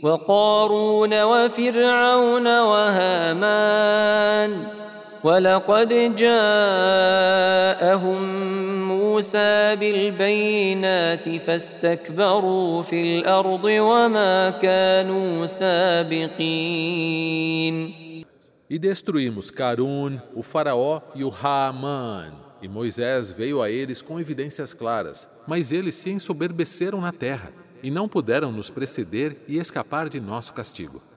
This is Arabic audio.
وقارون وفرعون وهامان ولقد جاءهم موسى بالبينات فاستكبروا في الأرض وما كانوا سابقين. E destruímos Carun, o faraó e o Haamã. E Moisés veio a eles com evidências claras, mas eles se ensoberbeceram na terra e não puderam nos preceder e escapar de nosso castigo.